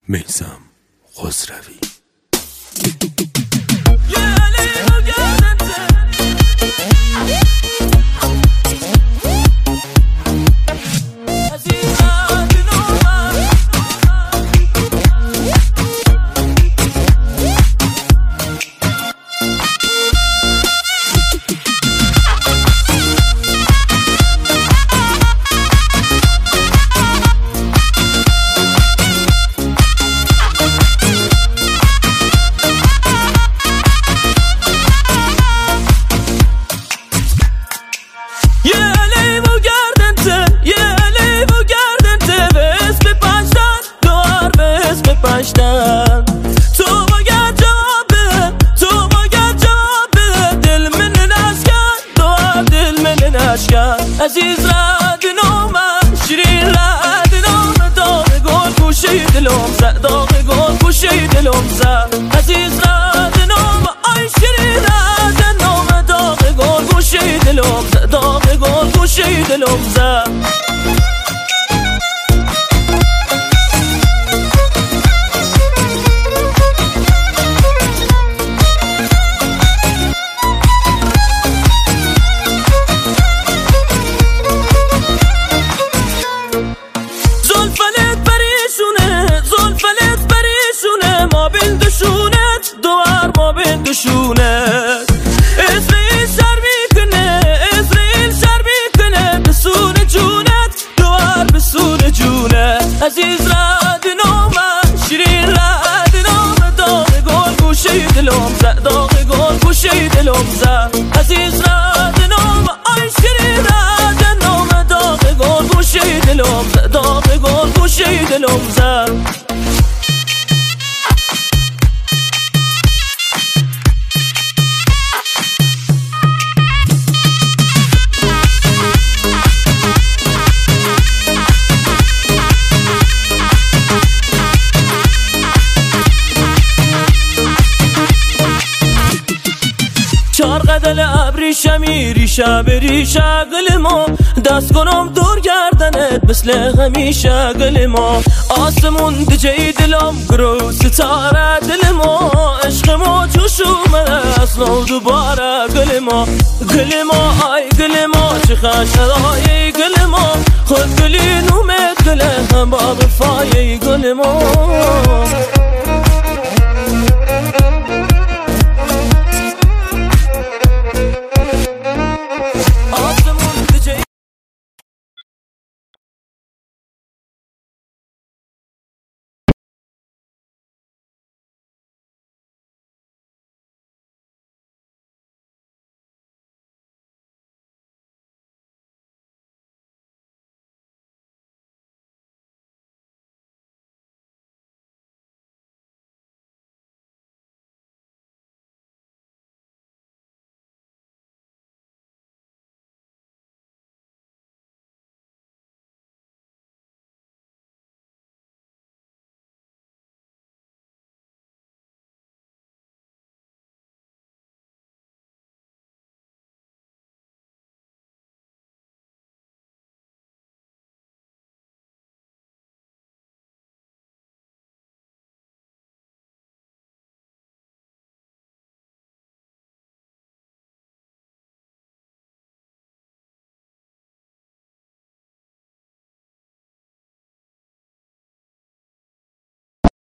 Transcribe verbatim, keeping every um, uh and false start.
میثم خسروی. تو باید جواب بده، تو باید جواب بده، دل من نشکن، تو دل من نشکن. عزیز رد نامم، شیرین رد نام، داغ گل گوشه دلم زد، داغ گل گوشه دلم زد. عزیز رد نام، آی شیرین رد نام، داغ گل گوشه دلم زد، داغ گل گوشه دلم زد. دشونت اسرائیل سر میکنه، اسرائیل سر میکنه، بسون جونت دوار بسون جونت. عزیز رد نامم، شیرین رد نام، داغ گل گوشه دلم زد، داغ گل گوشه دلم زد. عزیز رد نام، آی شیرین رد نام، داغ گل گوشه دلم زد، داغ گل گوشه دلم زد. چار قدل ابریشمی ریشه به ریشه گل ما، دست کنم دور گردنت مثل همیشه گل ما. آسمون دجی دلم گرو ستاره دل ما، عشق ما جوش اومده از نو دوباره گل ما. گل ما آی گل ما چه خشرای گل ما، خود گلی نومت گل هم با وفای گل ما.